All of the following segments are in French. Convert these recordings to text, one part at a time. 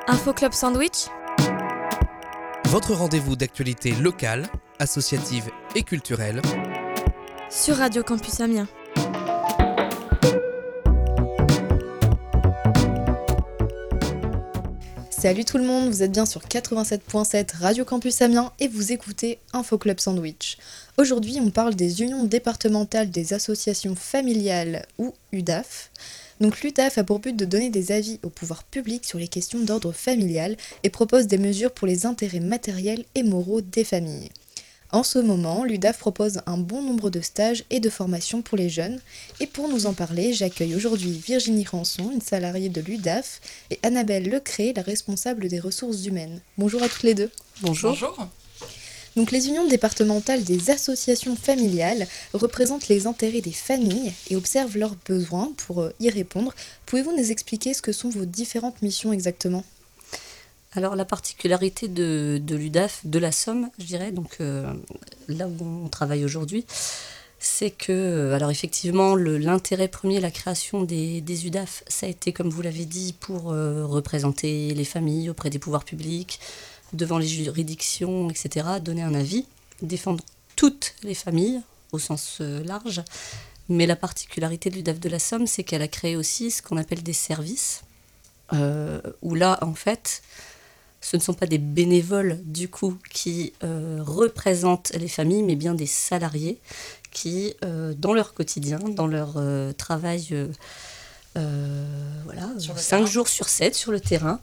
Info Club Sandwich, Votre rendez-vous d'actualité locale, associative et culturelle sur Radio Campus Amiens. Salut tout le monde, vous êtes bien sur 87.7 Radio Campus Amiens et vous écoutez Info Club Sandwich. Aujourd'hui, on parle des unions départementales des associations familiales ou UDAF. Donc l'UDAF a pour but de donner des avis au pouvoir public sur les questions d'ordre familial et propose des mesures pour les intérêts matériels et moraux des familles. En ce moment, l'UDAF propose un bon nombre de stages et de formations pour les jeunes. Et pour nous en parler, j'accueille aujourd'hui Virginie Rançon, une salariée de l'UDAF, et Annabelle Lecré, la responsable des ressources humaines. Bonjour à toutes les deux. Bonjour. Donc les unions départementales des associations familiales représentent les intérêts des familles et observent leurs besoins pour y répondre. Pouvez-vous nous expliquer ce que sont vos différentes missions exactement ? Alors la particularité de l'UDAF, de la Somme, je dirais, donc là où on travaille aujourd'hui, c'est que, alors effectivement, l'intérêt premier, la création des UDAF, ça a été, comme vous l'avez dit, pour représenter les familles auprès des pouvoirs publics, devant les juridictions, etc., donner un avis, défendre toutes les familles au sens large. Mais la particularité de l'UDAF de la Somme, c'est qu'elle a créé aussi ce qu'on appelle des services, où là, en fait, ce ne sont pas des bénévoles, du coup, qui représentent les familles, mais bien des salariés qui, dans leur quotidien, dans leur travail, 5 jours sur 7 sur le terrain,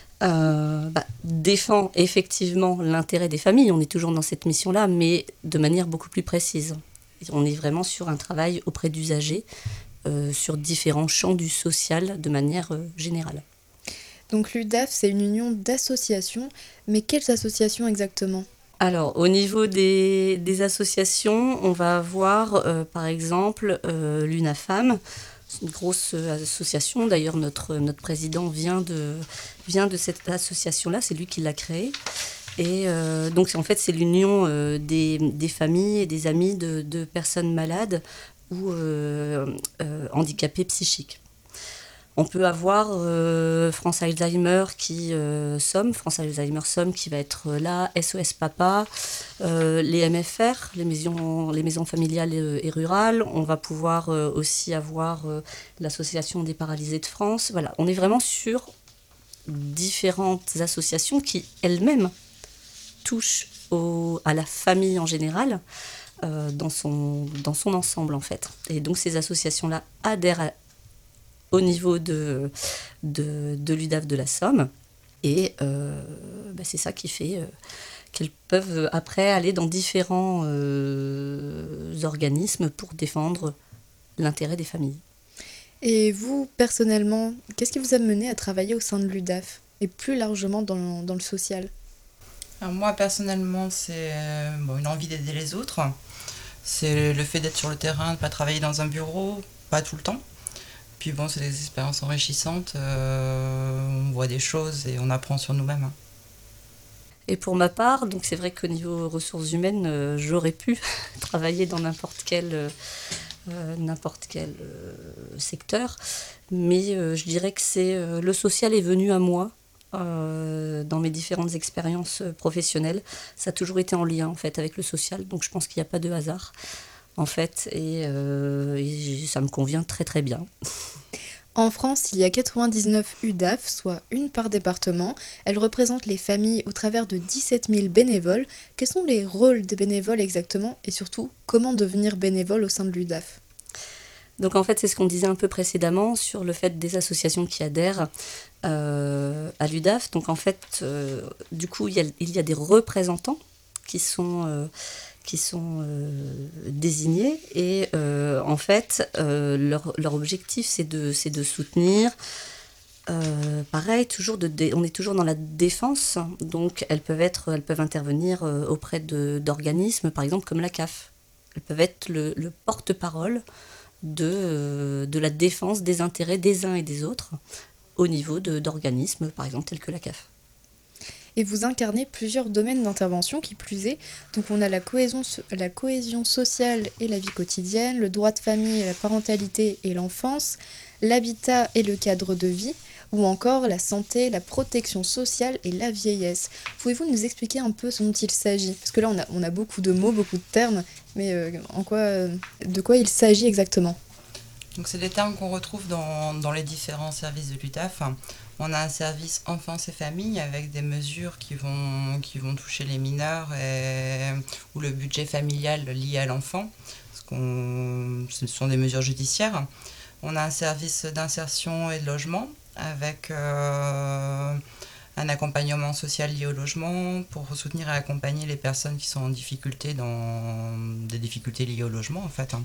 défend effectivement l'intérêt des familles. On est toujours dans cette mission-là, mais de manière beaucoup plus précise. On est vraiment sur un travail auprès d'usagers, sur différents champs du social de manière générale. Donc l'UDAF, c'est une union d'associations, mais quelles associations exactement ? Alors, au niveau des associations, on va avoir par exemple l'UNAFAM. C'est une grosse association. D'ailleurs, notre président vient de cette association-là. C'est lui qui l'a créée. Et donc, en fait, c'est l'union des familles et des amis de personnes malades ou handicapées psychiques. On peut avoir France Alzheimer France Alzheimer Somme qui va être là, SOS Papa, les MFR, les maisons familiales et rurales. On va pouvoir aussi avoir l'Association des paralysés de France. Voilà, on est vraiment sur différentes associations qui elles-mêmes touchent à la famille en général, dans son ensemble en fait. Et donc ces associations-là adhèrent au niveau de l'UDAF de la Somme. Et c'est ça qui fait qu'elles peuvent après aller dans différents organismes pour défendre l'intérêt des familles. Et vous, personnellement, qu'est-ce qui vous a mené à travailler au sein de l'UDAF et plus largement dans le social ? Alors moi, personnellement, c'est une envie d'aider les autres. C'est le fait d'être sur le terrain, de ne pas travailler dans un bureau, pas tout le temps. Puis bon, c'est des expériences enrichissantes, on voit des choses et on apprend sur nous-mêmes. Et pour ma part, donc c'est vrai qu'au niveau ressources humaines, j'aurais pu travailler dans n'importe quel secteur, mais je dirais que le social est venu à moi dans mes différentes expériences professionnelles. Ça a toujours été en lien en fait avec le social, donc je pense qu'il n'y a pas de hasard. En fait, et ça me convient très très bien. En France, il y a 99 UDAF, soit une par département. Elles représentent les familles au travers de 17 000 bénévoles. Quels sont les rôles des bénévoles exactement et surtout, comment devenir bénévole au sein de l'UDAF ? Donc en fait, c'est ce qu'on disait un peu précédemment sur le fait des associations qui adhèrent à l'UDAF. Donc en fait, du coup, il y a des représentants qui sont désignés et en fait leur objectif c'est de soutenir pareil on est toujours dans la défense, donc elles peuvent intervenir auprès d'organismes par exemple comme la CAF. Elles peuvent être le porte-parole de la défense des intérêts des uns et des autres au niveau d'organismes par exemple tels que la CAF. Et vous incarnez plusieurs domaines d'intervention qui plus est. Donc on a la cohésion sociale et la vie quotidienne, le droit de famille, la parentalité et l'enfance, l'habitat et le cadre de vie. ou encore la santé, la protection sociale et la vieillesse. Pouvez-vous nous expliquer un peu ce dont il s'agit? Parce que là, on a beaucoup de mots, beaucoup de termes, mais de quoi il s'agit exactement? Donc c'est des termes qu'on retrouve dans les différents services de l'UDAF. On a un service enfance et famille avec des mesures qui vont toucher les mineurs ou le budget familial lié à l'enfant. Ce sont des mesures judiciaires. On a un service d'insertion et de logement avec un accompagnement social lié au logement pour soutenir et accompagner les personnes qui sont en difficulté dans des difficultés liées au logement en fait.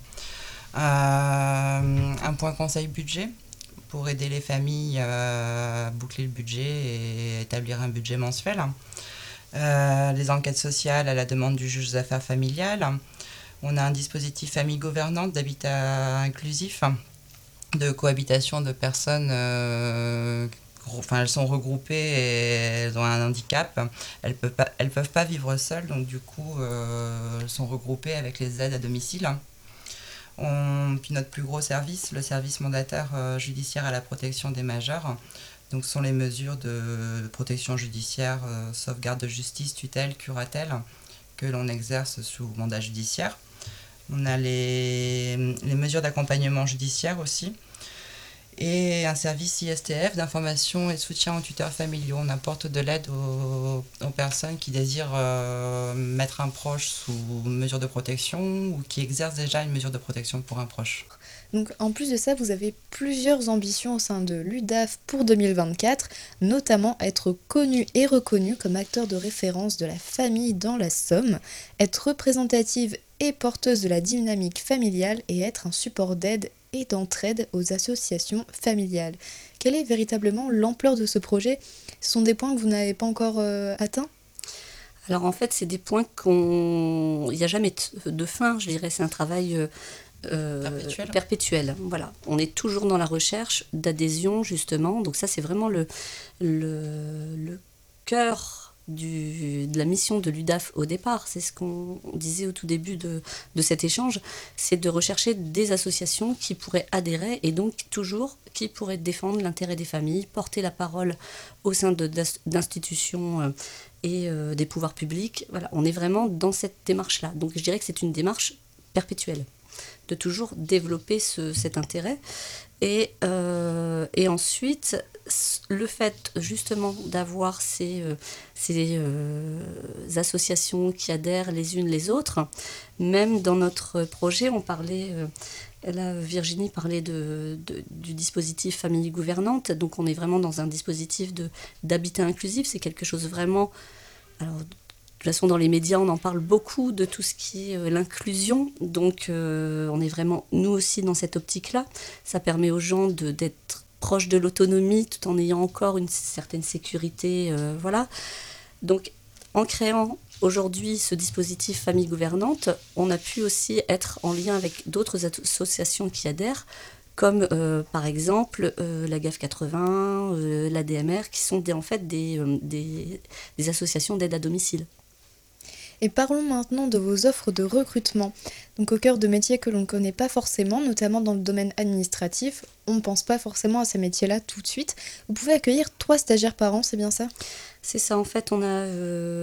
Un point conseil budget pour aider les familles à boucler le budget et établir un budget mensuel. Les enquêtes sociales à la demande du juge des affaires familiales. On a un dispositif famille gouvernante d'habitat inclusif, de cohabitation de personnes. Elles sont regroupées et elles ont un handicap. Elles peuvent pas vivre seules, donc du coup, elles sont regroupées avec les aides à domicile. Puis notre plus gros service, le service mandataire judiciaire à la protection des majeurs. Donc ce sont les mesures de protection judiciaire, sauvegarde de justice, tutelle, curatelle, que l'on exerce sous mandat judiciaire. On a les mesures d'accompagnement judiciaire aussi. Et un service ISTF d'information et de soutien aux tuteurs familiaux. On apporte de l'aide aux personnes qui désirent mettre un proche sous mesure de protection ou qui exercent déjà une mesure de protection pour un proche. Donc, en plus de ça, vous avez plusieurs ambitions au sein de l'UDAF pour 2024, notamment être connu et reconnu comme acteur de référence de la famille dans la Somme, être représentative et porteuse de la dynamique familiale et être un support d'aide et d'entraide aux associations familiales. Quelle est véritablement l'ampleur de ce projet? Ce sont des points que vous n'avez pas encore atteints? Alors en fait, c'est des points il n'y a jamais de fin, je dirais, c'est un travail perpétuel. Voilà. On est toujours dans la recherche d'adhésion, justement. Donc ça, c'est vraiment le cœur de la mission de l'UDAF au départ. C'est ce qu'on disait au tout début de cet échange, c'est de rechercher des associations qui pourraient adhérer et donc toujours qui pourraient défendre l'intérêt des familles, porter la parole au sein d'institutions et des pouvoirs publics. Voilà, on est vraiment dans cette démarche-là. Donc je dirais que c'est une démarche perpétuelle, de toujours développer cet intérêt. Et ensuite, le fait justement d'avoir ces associations qui adhèrent les unes les autres, même dans notre projet, on parlait, là Virginie parlait du dispositif famille gouvernante, donc on est vraiment dans un dispositif d'habitat inclusif, c'est quelque chose vraiment... Alors, de toute façon, dans les médias, on en parle beaucoup de tout ce qui est l'inclusion. Donc, on est vraiment, nous aussi, dans cette optique-là. Ça permet aux gens d'être proches de l'autonomie tout en ayant encore une certaine sécurité. Voilà. Donc, en créant aujourd'hui ce dispositif famille gouvernante, on a pu aussi être en lien avec d'autres associations qui adhèrent, comme par exemple la GAF 80, la DMR, qui sont en fait des associations d'aide à domicile. Et parlons maintenant de vos offres de recrutement. Donc au cœur de métiers que l'on ne connaît pas forcément, notamment dans le domaine administratif, on ne pense pas forcément à ces métiers-là tout de suite. Vous pouvez accueillir 3 stagiaires par an, c'est bien ça? C'est ça, en fait, on a...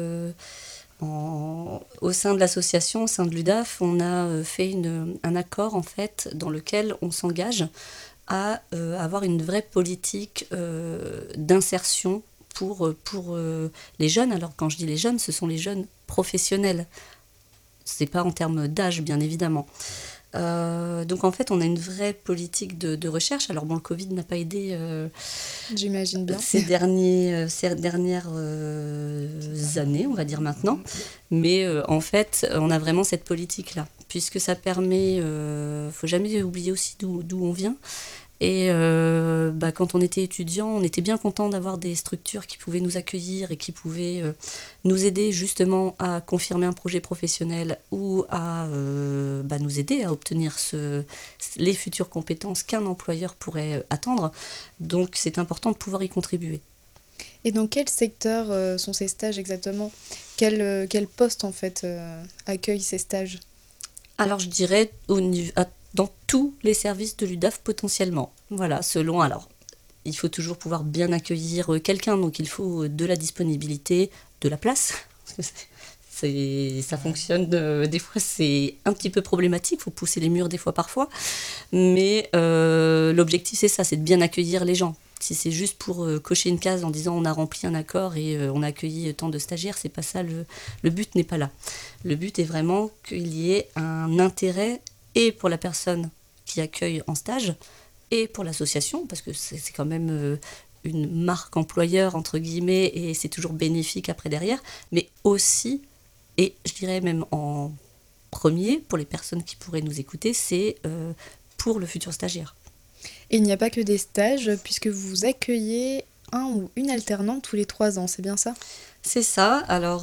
au sein de l'association, au sein de l'UDAF, on a fait un accord en fait, dans lequel on s'engage à avoir une vraie politique d'insertion pour les jeunes. Alors quand je dis les jeunes, ce sont les jeunes professionnels. Ce n'est pas en termes d'âge, bien évidemment. Donc en fait, on a une vraie politique de recherche. Alors bon, le Covid n'a pas aidé j'imagine bien. ces dernières années, on va dire maintenant. Mais en fait, on a vraiment cette politique-là, puisque ça permet, faut jamais oublier aussi d'où on vient. Et quand on était étudiant, on était bien content d'avoir des structures qui pouvaient nous accueillir et qui pouvaient nous aider justement à confirmer un projet professionnel ou à nous aider à obtenir les futures compétences qu'un employeur pourrait attendre. Donc c'est important de pouvoir y contribuer. Et dans quel secteur sont ces stages exactement? Quel poste en fait accueille ces stages? Alors je dirais dans tous les services de l'UDAF potentiellement. Voilà, selon alors. il faut toujours pouvoir bien accueillir quelqu'un, donc il faut de la disponibilité, de la place. Ça fonctionne, des fois c'est un petit peu problématique, il faut pousser les murs des fois parfois, mais l'objectif c'est ça, c'est de bien accueillir les gens. Si c'est juste pour cocher une case en disant on a rempli un accord et on a accueilli tant de stagiaires, c'est pas ça, le but n'est pas là. Le but est vraiment qu'il y ait un intérêt et pour la personne qui accueille en stage et pour l'association, parce que c'est quand même une marque employeur entre guillemets et c'est toujours bénéfique après derrière, mais aussi, et je dirais même en premier, pour les personnes qui pourraient nous écouter, c'est pour le futur stagiaire. Et il n'y a pas que des stages, puisque vous accueillez un ou une alternante tous les 3 ans, c'est bien ça ? C'est ça. Alors,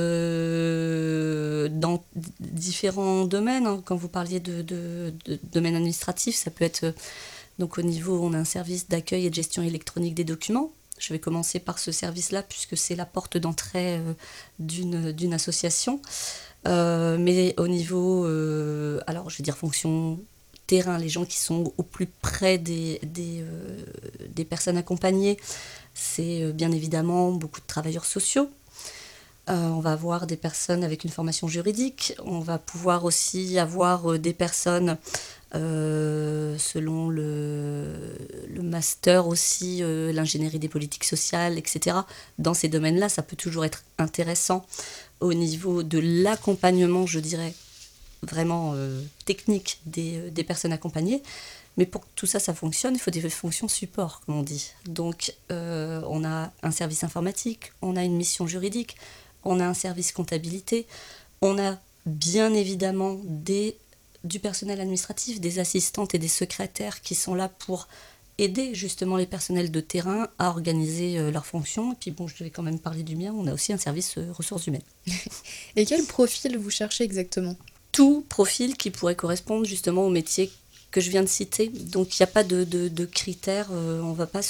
dans différents domaines, hein, quand vous parliez de domaine administratif, ça peut être, donc au niveau, on a un service d'accueil et de gestion électronique des documents. Je vais commencer par ce service-là, puisque c'est la porte d'entrée d'une association. Mais au niveau, alors je vais dire fonction terrain, les gens qui sont au plus près des personnes accompagnées, c'est bien évidemment beaucoup de travailleurs sociaux. On va avoir des personnes avec une formation juridique, on va pouvoir aussi avoir des personnes selon le master aussi, l'ingénierie des politiques sociales, etc. Dans ces domaines-là, ça peut toujours être intéressant au niveau de l'accompagnement, je dirais, vraiment technique des personnes accompagnées. Mais pour que tout ça fonctionne, il faut des fonctions support, comme on dit. Donc, on a un service informatique, on a une mission juridique, on a un service comptabilité, on a bien évidemment du personnel administratif, des assistantes et des secrétaires qui sont là pour aider justement les personnels de terrain à organiser leurs fonctions. Et puis bon, je devais quand même parler du mien, on a aussi un service ressources humaines. Et quel profil vous cherchez exactement ? Tout profil qui pourrait correspondre justement au métier que je viens de citer. Donc il n'y a pas de critères, on ne va pas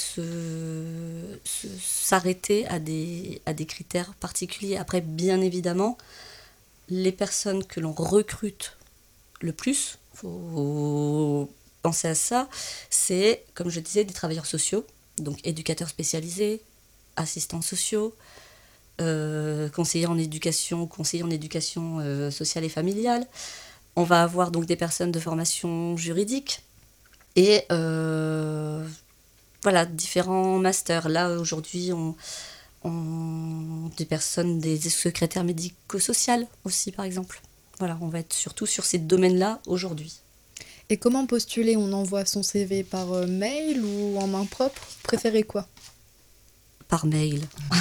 s'arrêter à des critères particuliers. Après, bien évidemment, les personnes que l'on recrute le plus, il faut penser à ça, c'est, comme je disais, des travailleurs sociaux, donc éducateurs spécialisés, assistants sociaux, conseillers en éducation sociale et familiale. On va avoir donc des personnes de formation juridique et voilà, différents masters. Là, aujourd'hui, on des personnes, des secrétaires médico-sociales aussi, par exemple. Voilà, on va être surtout sur ces domaines-là aujourd'hui. Et comment postuler ? On envoie son CV par mail ou en main propre ? Vous préférez quoi ? Par mail.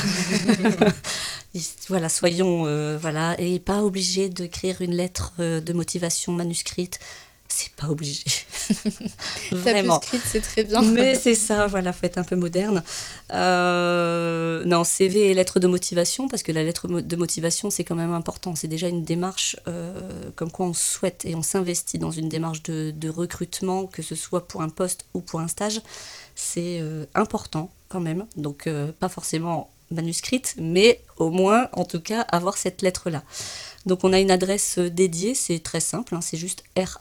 Voilà, soyons voilà, et pas obligé d'écrire une lettre de motivation manuscrite. C'est pas obligé. Vraiment. Manuscrite, c'est très bien. Mais c'est ça, voilà, faut être un peu moderne. Non, CV et lettre de motivation, parce que la lettre de motivation, c'est quand même important. C'est déjà une démarche comme quoi on souhaite et on s'investit dans une démarche de recrutement, que ce soit pour un poste ou pour un stage. C'est important quand même. Donc, pas forcément manuscrite, mais au moins, en tout cas, avoir cette lettre-là. Donc, on a une adresse dédiée, c'est très simple, hein, c'est juste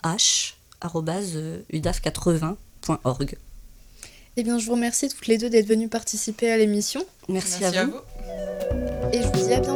rh@udaf80.org. Eh bien, je vous remercie toutes les deux d'être venues participer à l'émission. Merci à vous. Et je vous dis à bientôt.